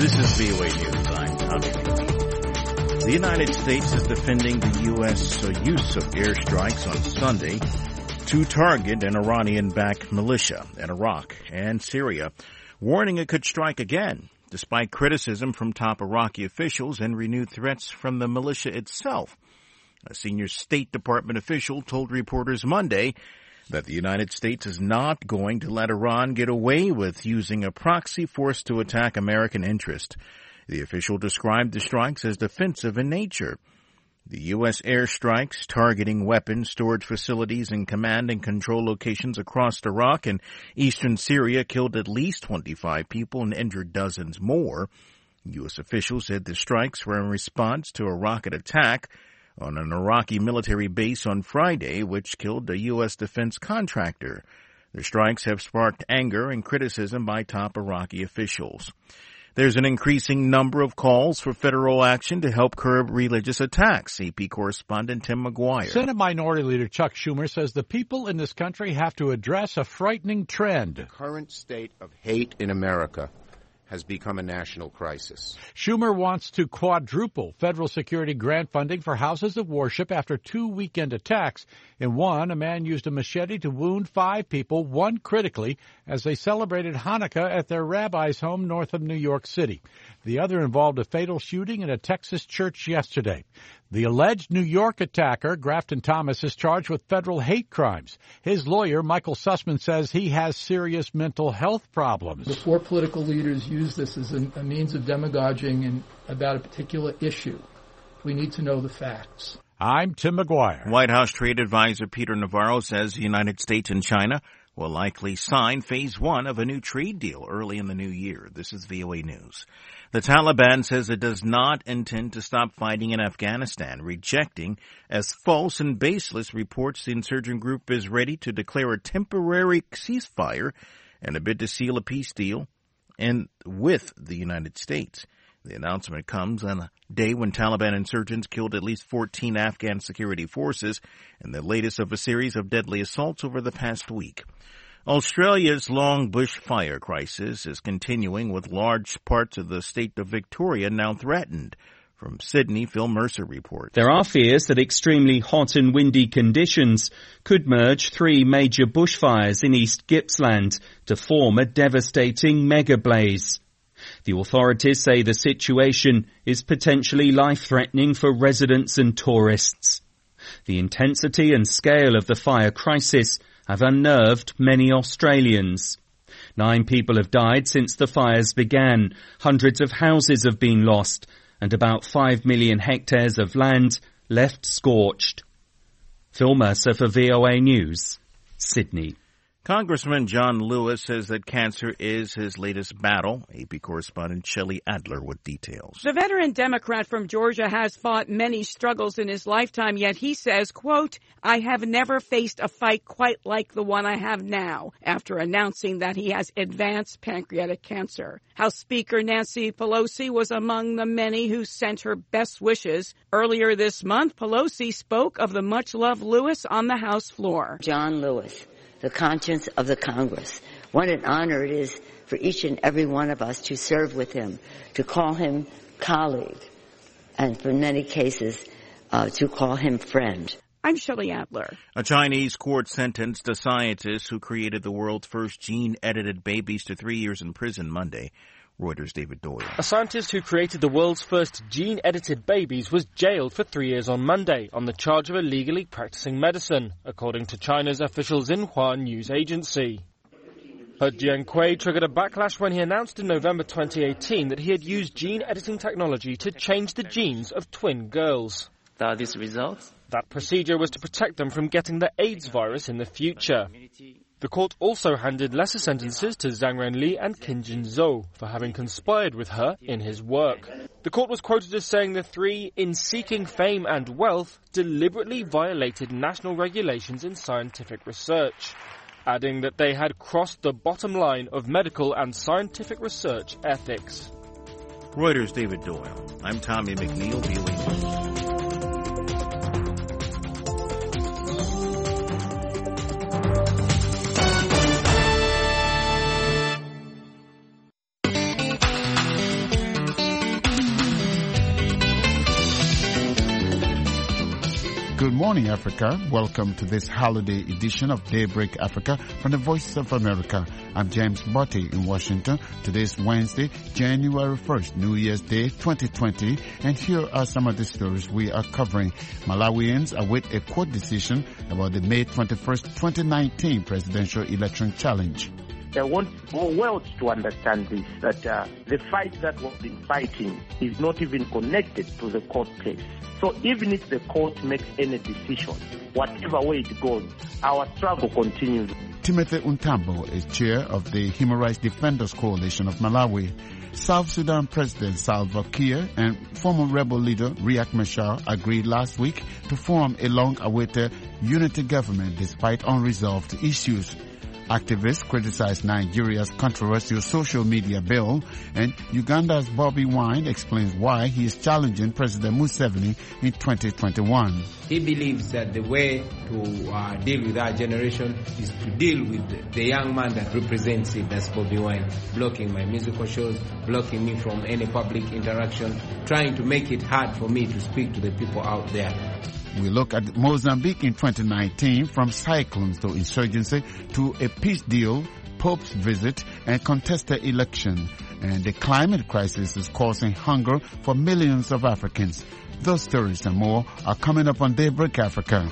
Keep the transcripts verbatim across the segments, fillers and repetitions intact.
This is V O A News. I'm Tommy McNeil. The United States is defending the U S use of airstrikes on Sunday to target an Iranian-backed militia in Iraq and Syria, warning it could strike again, despite criticism from top Iraqi officials and renewed threats from the militia itself. A senior State Department official told reporters Monday that the United States is not going to let Iran get away with using a proxy force to attack American interest. The official described the strikes as defensive in nature. The U S airstrikes targeting weapons storage facilities and command and control locations across Iraq and eastern Syria killed at least twenty-five people and injured dozens more. U S officials said the strikes were in response to a rocket attack on an Iraqi military base on Friday, which killed a U S defense contractor. The strikes have sparked anger and criticism by top Iraqi officials. There's an increasing number of calls for federal action to help curb religious attacks. A P correspondent Tim McGuire. Senate Minority Leader Chuck Schumer says the people in this country have to address a frightening trend. The current state of hate in America has become a national crisis. Schumer wants to quadruple federal security grant funding for houses of worship after two weekend attacks. In one, a man used a machete to wound five people, one critically, as they celebrated Hanukkah at their rabbi's home north of New York City. The other involved a fatal shooting in a Texas church yesterday. The alleged New York attacker, Grafton Thomas, is charged with federal hate crimes. His lawyer, Michael Sussman, says he has serious mental health problems. Before political leaders use this as a, a means of demagoguing in, about a particular issue, we need to know the facts. I'm Tim McGuire. White House trade advisor Peter Navarro says the United States and China will likely sign phase one of a new trade deal early in the new year. This is V O A News. The Taliban says it does not intend to stop fighting in Afghanistan, rejecting as false and baseless reports the insurgent group is ready to declare a temporary ceasefire and a bid to seal a peace deal and with the United States. The announcement comes on a day when Taliban insurgents killed at least fourteen Afghan security forces in the latest of a series of deadly assaults over the past week. Australia's long bushfire crisis is continuing with large parts of the state of Victoria now threatened. From Sydney, Phil Mercer reports. There are fears that extremely hot and windy conditions could merge three major bushfires in East Gippsland to form a devastating mega blaze. The authorities say the situation is potentially life-threatening for residents and tourists. The intensity and scale of the fire crisis have unnerved many Australians. Nine people have died since the fires began, hundreds of houses have been lost, and about five million hectares of land left scorched. Phil Mercer for V O A News, Sydney. Congressman John Lewis says that cancer is his latest battle. A P correspondent Shelley Adler with details. The veteran Democrat from Georgia has fought many struggles in his lifetime, yet he says, quote, I have never faced a fight quite like the one I have now, after announcing that he has advanced pancreatic cancer. House Speaker Nancy Pelosi was among the many who sent her best wishes. Earlier this month, Pelosi spoke of the much-loved Lewis on the House floor. John Lewis, the conscience of the Congress. What an honor it is for each and every one of us to serve with him, to call him colleague, and for many cases, uh, to call him friend. I'm Shelley Adler. A Chinese court sentenced a scientist who created the world's first gene-edited babies to three years in prison Monday. Reuters' David Doyle. A scientist who created the world's first gene-edited babies was jailed for three years on Monday on the charge of illegally practicing medicine, according to China's official Xinhua news agency. He Jiankui triggered a backlash when he announced in November twenty eighteen that he had used gene-editing technology to change the genes of twin girls. Are these results? That procedure was to protect them from getting the AIDS virus in the future. The court also handed lesser sentences to Zhang Renli and Qin Jinzhou for having conspired with her in his work. The court was quoted as saying the three, in seeking fame and wealth, deliberately violated national regulations in scientific research, adding that they had crossed the bottom line of medical and scientific research ethics. Reuters' David Doyle. I'm Tommy McNeil, V O A News. Good morning, Africa. Welcome to this holiday edition of Daybreak Africa from the Voice of America. I'm James Botti in Washington. Today's Wednesday, January first, New Year's Day twenty twenty. And here are some of the stories we are covering. Malawians await a court decision about the May twenty-first, twenty nineteen presidential election challenge. I want the world to understand this, that uh, the fight that we've been fighting is not even connected to the court case. So even if the court makes any decision, whatever way it goes, our struggle continues. Timothy Untambo is chair of the Human Rights Defenders Coalition of Malawi. South Sudan President Salva Kiir and former rebel leader Riek Machar agreed last week to form a long-awaited unity government despite unresolved issues. Activists criticize Nigeria's controversial social media bill, and Uganda's Bobby Wine explains why he is challenging President Museveni in twenty twenty-one. He believes that the way to uh, deal with our generation is to deal with the young man that represents it, that's Bobby Wine, blocking my musical shows, blocking me from any public interaction, trying to make it hard for me to speak to the people out there. We look at Mozambique in twenty nineteen, from cyclones to insurgency to a peace deal, Pope's visit, and contested election. And the climate crisis is causing hunger for millions of Africans. Those stories and more are coming up on Daybreak Africa.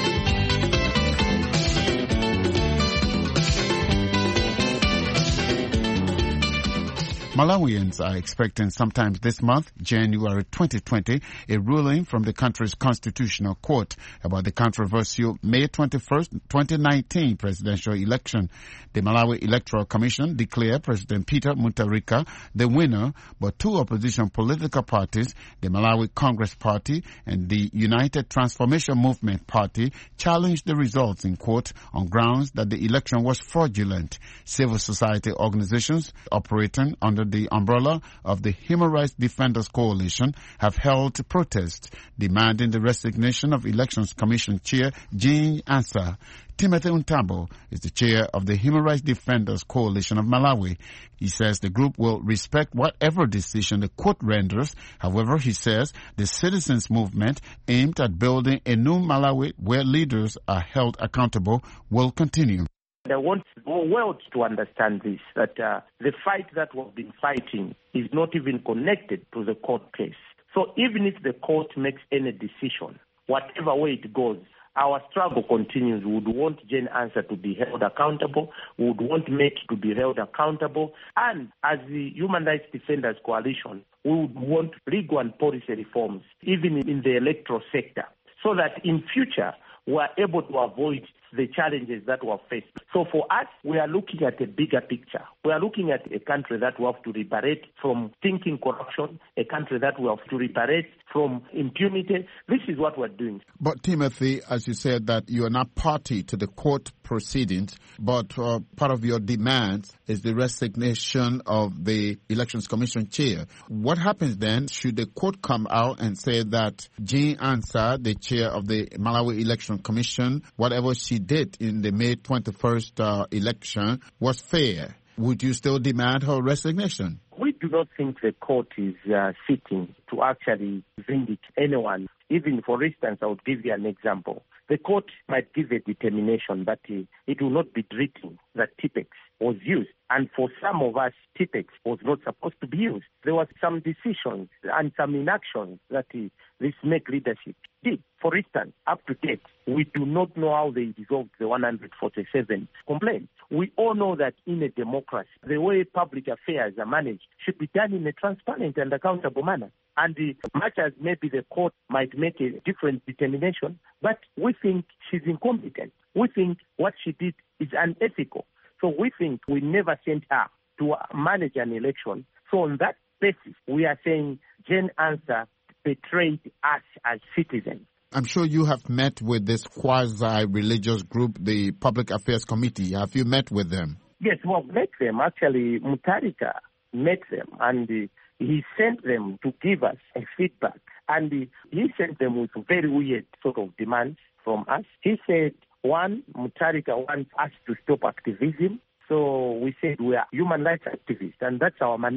Malawians are expecting sometime this month, January twenty twenty, a ruling from the country's constitutional court about the controversial May twenty-first, twenty nineteen presidential election. The Malawi Electoral Commission declared President Peter Mutharika the winner, but two opposition political parties, the Malawi Congress Party and the United Transformation Movement Party, challenged the results in court on grounds that the election was fraudulent. Civil society organizations operating under the umbrella of the Human Rights Defenders Coalition have held protests demanding the resignation of Elections Commission Chair Jean Ansah. Timothy Untambo is the chair of the Human Rights Defenders Coalition of Malawi. He says the group will respect whatever decision the court renders. However, he says the citizens' movement aimed at building a new Malawi where leaders are held accountable will continue. I want the world to understand this, that uh, the fight that we've been fighting is not even connected to the court case. So even if the court makes any decision, whatever way it goes, our struggle continues. We would want Jane Ansah to be held accountable. We would want Meki to be held accountable. And as the Human Rights Defenders Coalition, we would want legal and policy reforms, even in the electoral sector, so that in future we are able to avoid the challenges that we have faced. So for us, we are looking at a bigger picture. We are looking at a country that we have to liberate from thinking corruption, a country that we have to liberate from impunity. This is what we're doing. But Timothy, as you said, that you are not party to the court proceedings, but uh, part of your demands is the resignation of the Elections Commission chair. What happens then? Should the court come out and say that Jean Ansah, the chair of the Malawi Election Commission, whatever she did in the May twenty-first uh, election was fair? Would you still demand her resignation? We do not think the court is uh, sitting to actually vindicate anyone. Even, for instance, I would give you an example. The court might give a determination, but uh, it will not be written that Tipex was used. And for some of us, Tipex was not supposed to be used. There were some decisions and some inactions that uh, this Meki leadership did. For instance, up to date, we do not know how they resolved the one hundred forty-seven complaints. We all know that in a democracy, the way public affairs are managed should be done in a transparent and accountable manner. And the, much as maybe the court might make a different determination, but we think she's incompetent. We think what she did is unethical. So we think we never sent her to manage an election. So on that basis, we are saying Jane Ansah betrayed us as citizens. I'm sure you have met with this quasi-religious group, the Public Affairs Committee. Have you met with them? Yes, we have met them. Actually, Mutharika met them, and uh, he sent them to give us a feedback. And uh, he sent them with very weird sort of demands from us. He said, one, Mutharika wants us to stop activism. So we said we are human rights activists, and that's our mandate.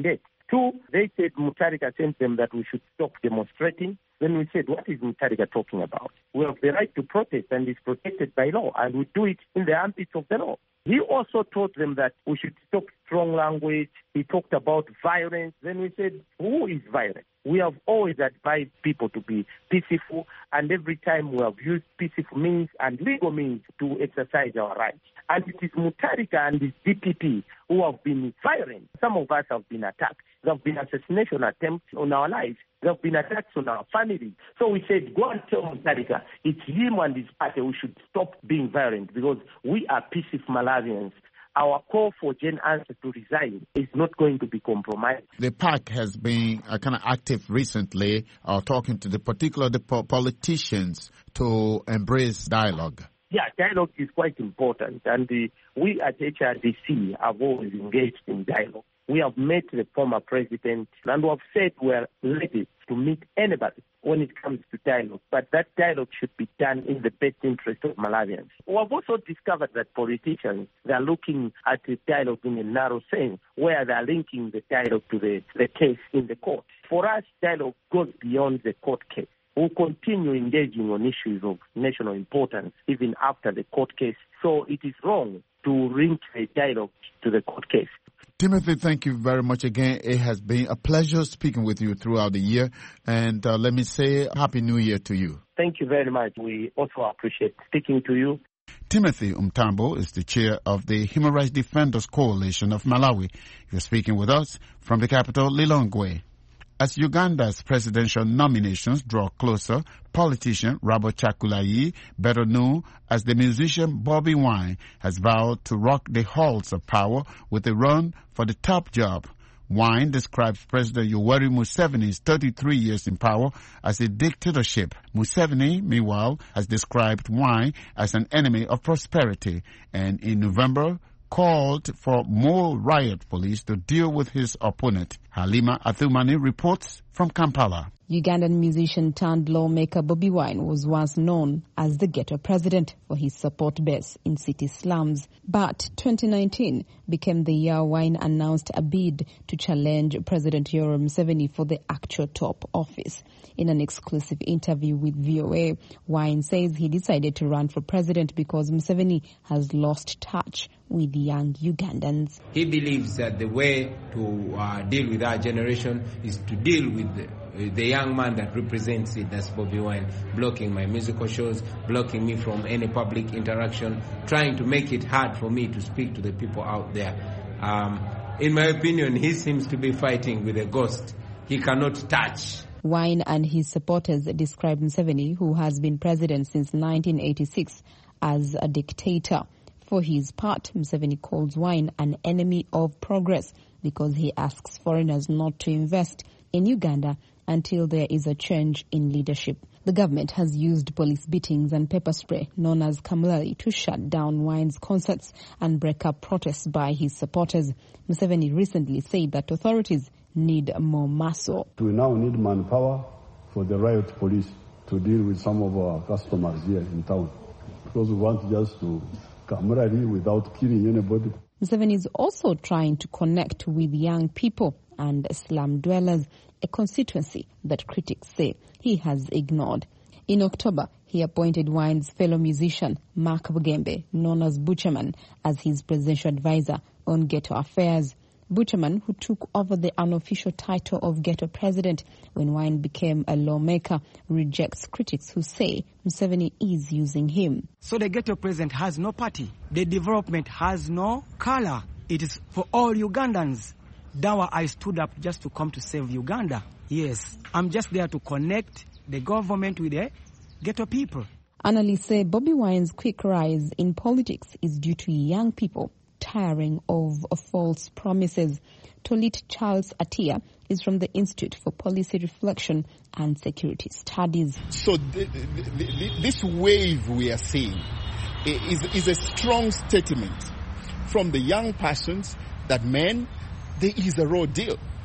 Two, they said Mutharika sent them that we should stop demonstrating. Then we said, what is Mutharika talking about? We have the right to protest and it's protected by law, and we do it in the ambit of the law. He also told them that we should stop strong language. He talked about violence. Then we said, who is violent? We have always advised people to be peaceful, and every time we have used peaceful means and legal means to exercise our rights. And it is Mutharika and his D P P who have been violent. Some of us have been attacked. There have been assassination attempts on our lives. There have been attacks on our families. So we said, go and tell Mutharika, it's him and his party who should stop being violent, because we are peaceful Malawians. Our call for Jane Ansa to resign is not going to be compromised. The P A C has been uh, kind of active recently, uh, talking to the particular the po- politicians to embrace dialogue. Yeah, dialogue is quite important, and the, we at H R D C have always engaged in dialogue. We have met the former president, and we have said we are ready to meet anybody when it comes to dialogue, but that dialogue should be done in the best interest of Malawians. We have also discovered that politicians, they are looking at the dialogue in a narrow sense, where they are linking the dialogue to the, the case in the court. For us, dialogue goes beyond the court case. We'll continue engaging on issues of national importance even after the court case. So it is wrong to link a dialogue to the court case. Timothy, thank you very much again. It has been a pleasure speaking with you throughout the year. And uh, let me say Happy New Year to you. Thank you very much. We also appreciate speaking to you. Timothy Umtambo is the chair of the Human Rights Defenders Coalition of Malawi. You're speaking with us from the capital, Lilongwe. As Uganda's presidential nominations draw closer, politician Robert Chagulanyi, better known as the musician Bobi Wine, has vowed to rock the halls of power with a run for the top job. Wine describes President Yoweri Museveni's thirty-three years in power as a dictatorship. Museveni, meanwhile, has described Wine as an enemy of prosperity, and in November called for more riot police to deal with his opponent. Halima Athumani reports from Kampala. Ugandan musician turned lawmaker Bobi Wine was once known as the ghetto president for his support base in city slums. But twenty nineteen became the year Wine announced a bid to challenge President Yoweri Museveni for the actual top office. In an exclusive interview with V O A, Wine says he decided to run for president because Museveni has lost touch with young Ugandans. He believes that the way to uh, deal with our generation is to deal with the, uh, the young man that represents it, that's Bobi Wine, blocking my musical shows, blocking me from any public interaction, trying to make it hard for me to speak to the people out there. Um, in my opinion, he seems to be fighting with a ghost he cannot touch. Wine and his supporters describe Museveni, who has been president since nineteen eighty-six, as a dictator. For his part, Museveni calls Wine an enemy of progress because he asks foreigners not to invest in Uganda until there is a change in leadership. The government has used police beatings and pepper spray, known as Kamulali, to shut down Wine's concerts and break up protests by his supporters. Museveni recently said that authorities need more muscle. We now need manpower for the riot police to deal with some of our customers here in town, because we want just to camaraderie without killing anybody. Museveni is also trying to connect with young people and slum dwellers, a constituency that critics say he has ignored. In October, he appointed Wine's fellow musician, Mark Bugembe, known as Butcherman, as his presidential advisor on ghetto affairs. Butcherman, who took over the unofficial title of ghetto president when Wine became a lawmaker, rejects critics who say Museveni is using him. So the ghetto president has no party. The development has no color. It is for all Ugandans. That's why I stood up just to come to save Uganda. Yes, I'm just there to connect the government with the ghetto people. Analysts say Bobi Wine's quick rise in politics is due to young people tiring of false promises. Tolit Charles Atia is from the Institute for Policy Reflection and Security Studies. So the, the, the, this wave we are seeing is, is a strong statement from the young persons that, man, there is a raw deal.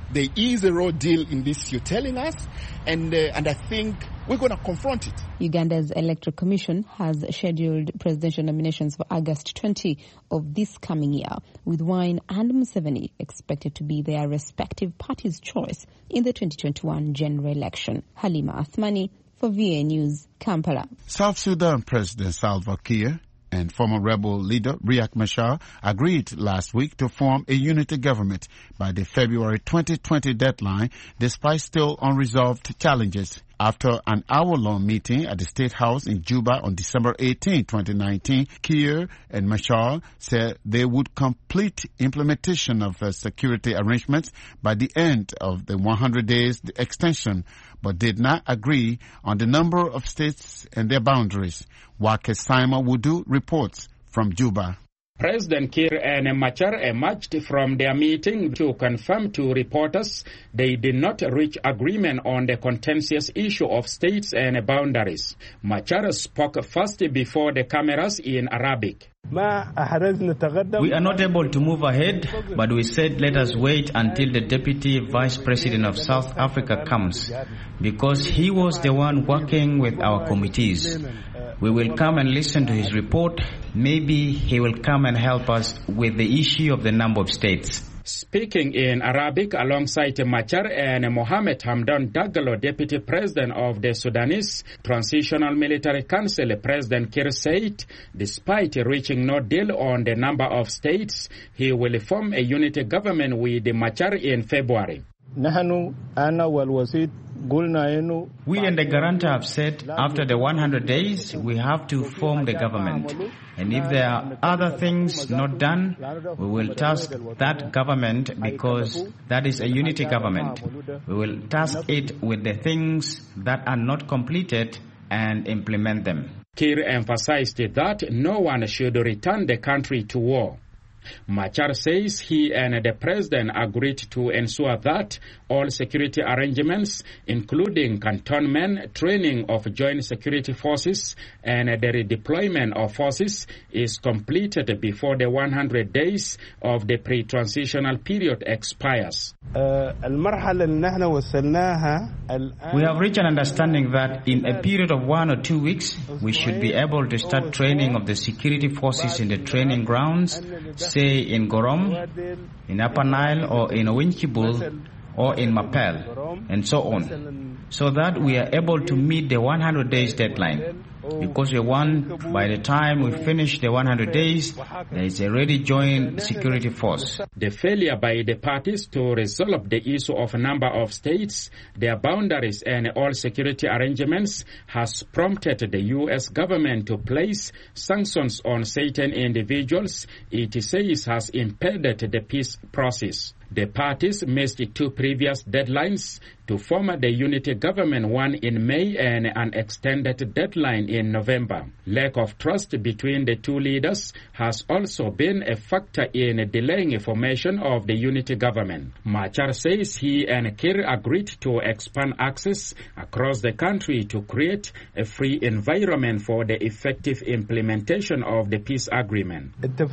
there is a raw deal in this you're telling us, and uh, and I think we're going to confront it. Uganda's Electoral Commission has scheduled presidential nominations for August twentieth of this coming year, with Wine and Museveni expected to be their respective parties' choice in the twenty twenty-one general election. Halima Athmani for V A News, Kampala. South Sudan President Salva Kiir and former rebel leader Riek Machar agreed last week to form a unity government by the February twenty twenty deadline, despite still unresolved challenges. After an hour-long meeting at the State House in Juba on December eighteenth, twenty nineteen, Kiir and Machar said they would complete implementation of uh, security arrangements by the end of the one hundred days extension, but did not agree on the number of states and their boundaries. Wake Simon Wudu reports from Juba. President Kiir and Machar emerged from their meeting to confirm to reporters they did not reach agreement on the contentious issue of states and boundaries. Machar spoke first before the cameras in Arabic. We are not able to move ahead, but we said let us wait until the Deputy Vice President of South Africa comes, because he was the one working with our committees. We will come and listen to his report. Maybe he will come and help us with the issue of the number of states. Speaking in Arabic alongside Machar and Mohamed Hamdan Dagalo, Deputy President of the Sudanese Transitional Military Council, President Kiir said, despite reaching no deal on the number of states, he will form a unity government with Machar in February. We and the guarantor have said after the one hundred days we have to form the government. And if there are other things not done, we will task that government, because that is a unity government. We will task it with the things that are not completed and implement them. Kiir emphasized that no one should return the country to war. Machar says he and the president agreed to ensure that all security arrangements, including cantonment, training of joint security forces, and the redeployment of forces, is completed before the one hundred days of the pre-transitional period expires. We have reached an understanding that in a period of one or two weeks, we should be able to start training of the security forces in the training grounds, say in Gorom, in Upper Nile, or in Winchibul, or in Mapel, and so on, so that we are able to meet the one hundred days deadline. Because we want, by the time we finish the one hundred days, there is a ready joint security force. The failure by the parties to resolve the issue of a number of states, their boundaries, and all security arrangements has prompted the U S government to place sanctions on certain individuals it says has impeded the peace process. The parties missed two previous deadlines to form the unity government, one in May and an extended deadline in November. Lack of trust between the two leaders has also been a factor in delaying the formation of the unity government. Machar says he and Kiir agreed to expand access across the country to create a free environment for the effective implementation of the peace agreement.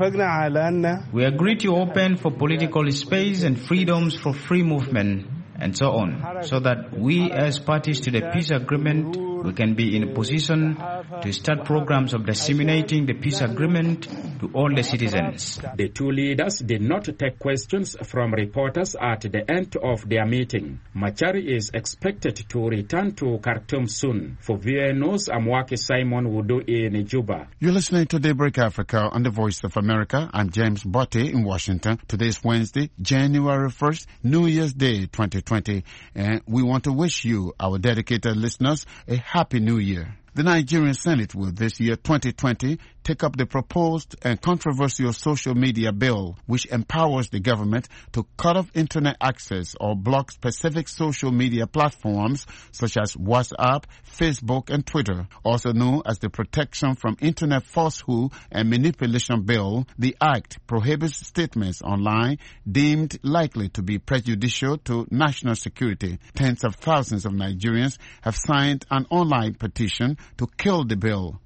We agreed to open for political space and freedoms for free movement and so on, so that we as parties to the peace agreement, we can be in a position to start programs of disseminating the peace agreement to all the citizens. The two leaders did not take questions from reporters at the end of their meeting. Machar is expected to return to Khartoum soon. For V O A News, I'm Wake Simon Wudu in Juba. You're listening to Daybreak Africa on the Voice of America. I'm James Botte in Washington. Today is Wednesday, January first, New Year's Day twenty twenty, and we want to wish you, our dedicated listeners, a Happy New Year. The Nigerian Senate will this year, twenty twenty, take up the proposed and controversial social media bill, which empowers the government to cut off internet access or block specific social media platforms such as WhatsApp, Facebook, and Twitter. Also known as the Protection from Internet Falsehood and Manipulation Bill, the Act prohibits statements online deemed likely to be prejudicial to national security. Tens of thousands of Nigerians have signed an online petition to kill the bill.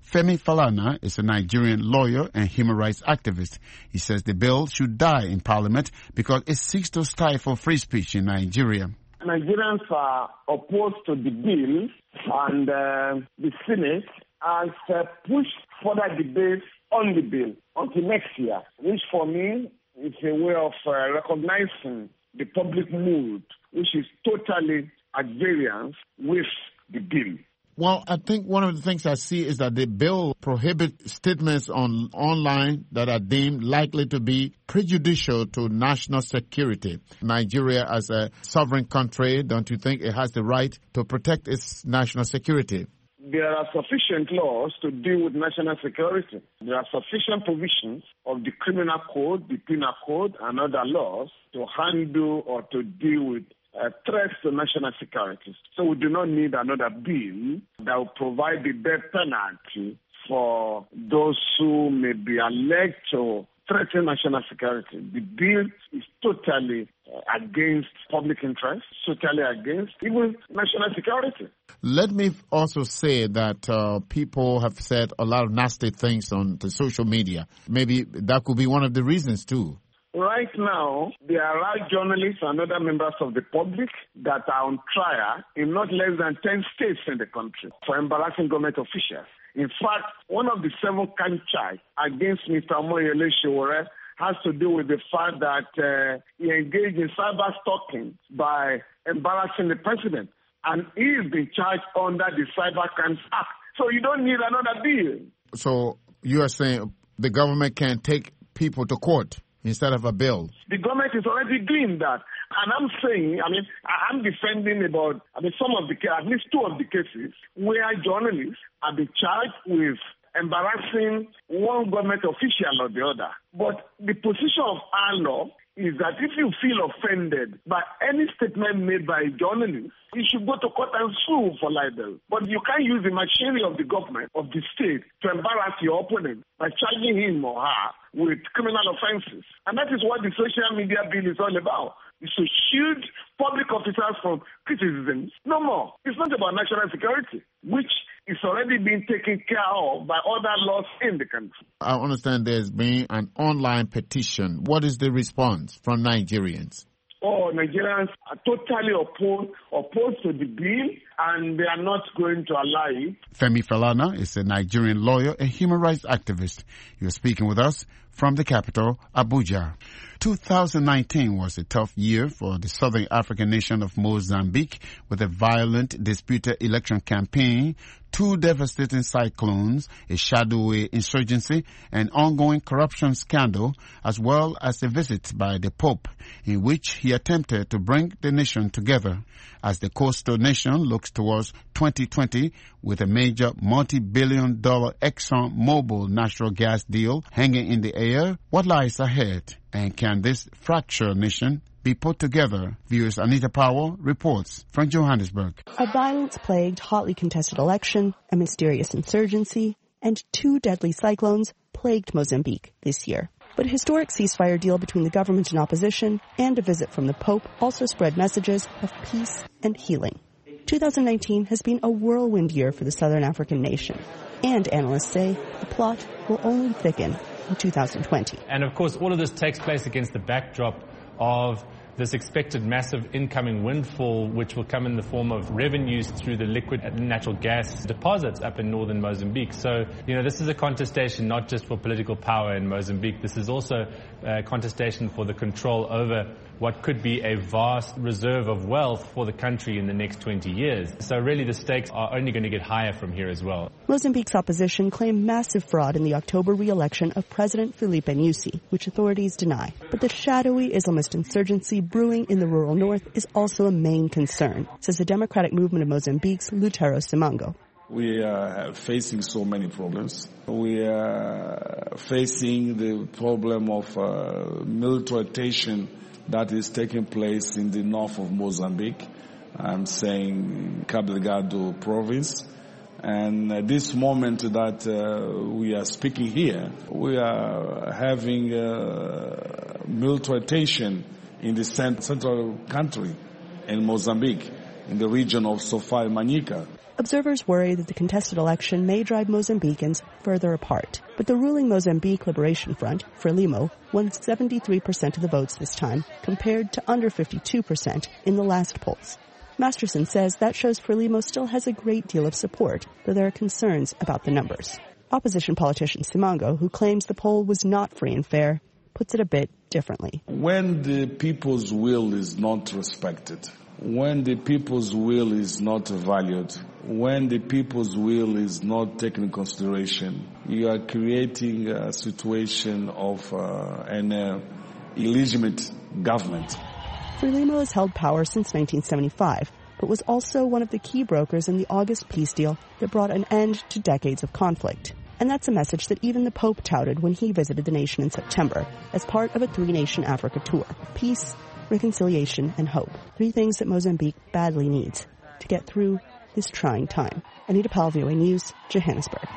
Femi Falana is a Nigerian lawyer and human rights activist. He says the bill should die in Parliament because it seeks to stifle free speech in Nigeria. Nigerians are opposed to the bill, and uh, the Senate has uh, pushed further debate on the bill until next year, which for me is a way of uh, recognizing the public mood, which is totally at variance with the bill. Well, I think one of the things I see is that the bill prohibits statements on online that are deemed likely to be prejudicial to national security. Nigeria, as a sovereign country, don't you think it has the right to protect its national security? There are sufficient laws to deal with national security. There are sufficient provisions of the criminal code, the penal code, and other laws to handle or to deal with Uh, threats to national security. So we do not need another bill that will provide the death penalty for those who may be alleged to threaten national security. The bill is totally uh, against public interest, totally against even national security. Let me also say that uh, people have said a lot of nasty things on the social media. Maybe that could be one of the reasons too. Right now, there are journalists and other members of the public that are on trial in not less than ten states in the country for embarrassing government officials. In fact, one of the seven count charges against Mister Omoyele Sowore has to do with the fact that uh, he engaged in cyber stalking by embarrassing the president. And he is being charged under the Cyber Crimes Act. So you don't need another bill. So you are saying the government can take people to court instead of a bill? The government is already doing that. And I'm saying, I mean, I'm defending about, I mean, some of the, at least two of the cases where journalists have been charged with embarrassing one government official or the other. But the position of our law is that if you feel offended by any statement made by a journalist, you should go to court and sue for libel. But you can't use the machinery of the government, of the state, to embarrass your opponent by charging him or her with criminal offenses. And that is what the social media bill is all about. It's to shield public officers from criticism. No more. It's not about national security, which is already being taken care of by other laws in the country. I understand there's been an online petition. What is the response from Nigerians? Oh, Nigerians are totally opposed, opposed to the bill, and they are not going to allow it. Femi Falana is a Nigerian lawyer and human rights activist. You're speaking with us from the capital, Abuja. two thousand nineteen was a tough year for the southern African nation of Mozambique with a violent, disputed election campaign, two devastating cyclones, a shadowy insurgency, an ongoing corruption scandal, as well as a visit by the Pope in which he attempted to bring the nation together. As the coastal nation looks towards twenty twenty with a major multi-billion dollar Exxon Mobil natural gas deal hanging in the air, what lies ahead? And can this fractured nation be put together? Viewers Anita Powell reports from Johannesburg. A violence-plagued, hotly contested election, a mysterious insurgency, and two deadly cyclones plagued Mozambique this year. But a historic ceasefire deal between the government and opposition and a visit from the Pope also spread messages of peace and healing. two thousand nineteen has been a whirlwind year for the Southern African nation, and analysts say the plot will only thicken in two thousand twenty. And of course, all of this takes place against the backdrop of this expected massive incoming windfall, which will come in the form of revenues through the liquid natural gas deposits up in northern Mozambique. So, you know, this is a contestation not just for political power in Mozambique. This is also a contestation for the control over what could be a vast reserve of wealth for the country in the next twenty years. So really the stakes are only going to get higher from here as well. Mozambique's opposition claimed massive fraud in the October re-election of President Filipe Nyusi, which authorities deny. But the shadowy Islamist insurgency brewing in the rural north is also a main concern, says the Democratic Movement of Mozambique's Lutero Simango. We are facing so many problems. We are facing the problem of uh, militarization that is taking place in the north of Mozambique. I'm saying Cabo Delgado province. And at this moment that uh, we are speaking here, we are having uh, militarization in the cent- central country in Mozambique, in the region of Sofia and Manica. Observers worry that the contested election may drive Mozambicans further apart. But the ruling Mozambique Liberation Front, Frelimo, won seventy-three percent of the votes this time, compared to under fifty-two percent in the last polls. Masterson says that shows Frelimo still has a great deal of support, though there are concerns about the numbers. Opposition politician Simango, who claims the poll was not free and fair, puts it a bit differently. When the people's will is not respected, when the people's will is not valued, when the people's will is not taken in consideration, you are creating a situation of uh, an uh, illegitimate government. Frelimo has held power since nineteen seventy-five, but was also one of the key brokers in the August peace deal that brought an end to decades of conflict. And that's a message that even the Pope touted when he visited the nation in September as part of a three-nation Africa tour. Peace, reconciliation, and hope. Three things that Mozambique badly needs to get through this trying time. Anita Powell, V O A News, Johannesburg.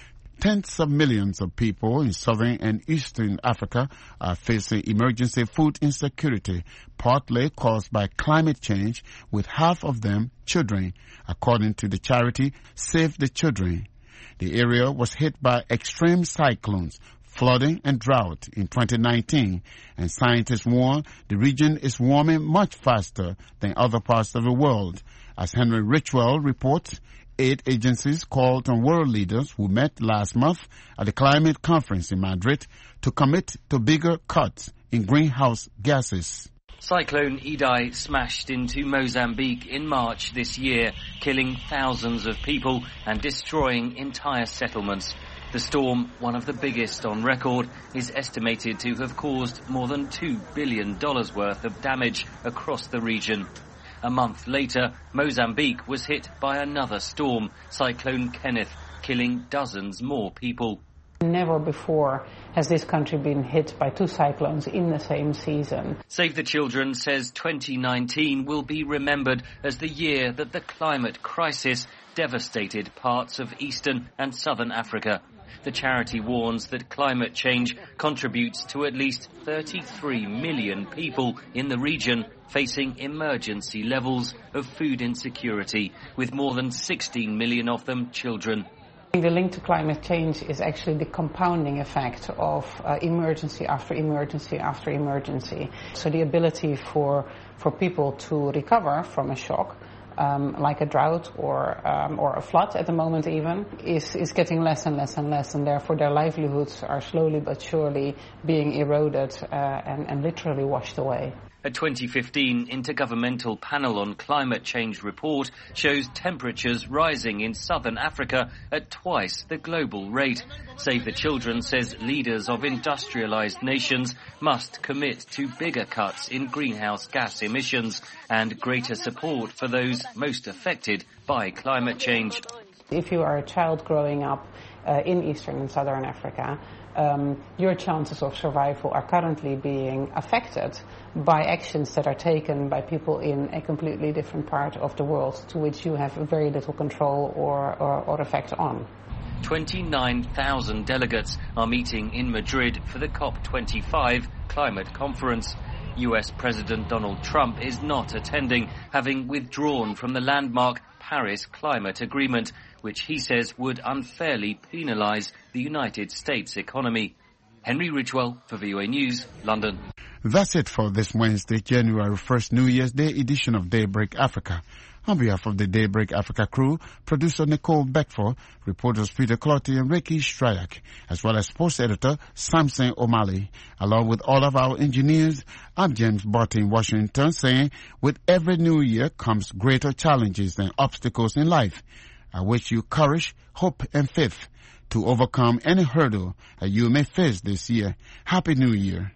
Tens of millions of people in southern and eastern Africa are facing emergency food insecurity, partly caused by climate change, with half of them children, according to the charity Save the Children. The area was hit by extreme cyclones, flooding and drought in twenty nineteen, and scientists warn the region is warming much faster than other parts of the world. As Henry Richwell reports, aid agencies called on world leaders who met last month at the climate conference in Madrid to commit to bigger cuts in greenhouse gases. Cyclone Idai smashed into Mozambique in March this year, killing thousands of people and destroying entire settlements. The storm, one of the biggest on record, is estimated to have caused more than two billion dollars worth of damage across the region. A month later, Mozambique was hit by another storm, Cyclone Kenneth, killing dozens more people. Never before has this country been hit by two cyclones in the same season. Save the Children says twenty nineteen will be remembered as the year that the climate crisis devastated parts of eastern and southern Africa. The charity warns that climate change contributes to at least thirty-three million people in the region facing emergency levels of food insecurity, with more than sixteen million of them children. The link to climate change is actually the compounding effect of uh, emergency after emergency after emergency. So the ability for, for people to recover from a shock, Um, like a drought or um, or a flood at the moment even, is, is getting less and less and less, and therefore their livelihoods are slowly but surely being eroded uh, and, and literally washed away. A twenty fifteen Intergovernmental Panel on Climate Change report shows temperatures rising in southern Africa at twice the global rate. Save the Children says leaders of industrialized nations must commit to bigger cuts in greenhouse gas emissions and greater support for those most affected by climate change. If you are a child growing up uh, in eastern and southern Africa, Um, your chances of survival are currently being affected by actions that are taken by people in a completely different part of the world to which you have very little control or, or, or effect on. twenty-nine thousand delegates are meeting in Madrid for the COP twenty-five climate conference. U S President Donald Trump is not attending, having withdrawn from the landmark Paris Climate Agreement, which he says would unfairly penalise the United States economy. Henry Ridgewell for V O A News, London. That's it for this Wednesday, January first, New Year's Day edition of Daybreak Africa. On behalf of the Daybreak Africa crew, producer Nicole Beckford, reporters Peter Clotty and Ricky Stryak, as well as sports editor Samson O'Malley, along with all of our engineers, I'm James Barton in Washington, saying, with every new year comes greater challenges and obstacles in life. I wish you courage, hope, and faith to overcome any hurdle that you may face this year. Happy New Year.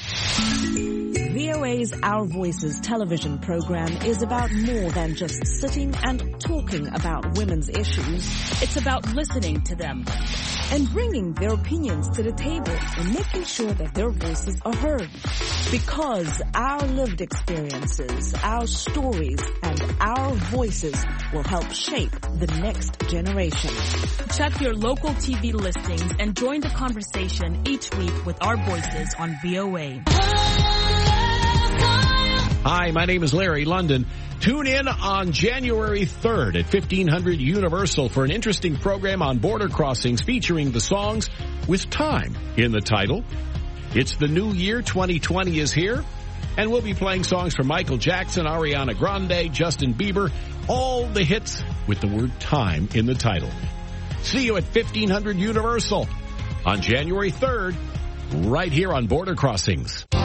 V O A's Our Voices television program is about more than just sitting and talking about women's issues. It's about listening to them and bringing their opinions to the table and making sure that their voices are heard. Because our lived experiences, our stories, and our voices will help shape the next generation. Check your local T V listings and join the conversation each week with our voices on V O A. Hi, my name is Larry London. Tune in on January third at fifteen hundred Universal for an interesting program on border crossings featuring the songs with time in the title. It's the new year, twenty twenty is here, and we'll be playing songs from Michael Jackson, Ariana Grande, Justin Bieber, all the hits with the word time in the title. See you at fifteen hundred Universal on January third, right here on Border Crossings.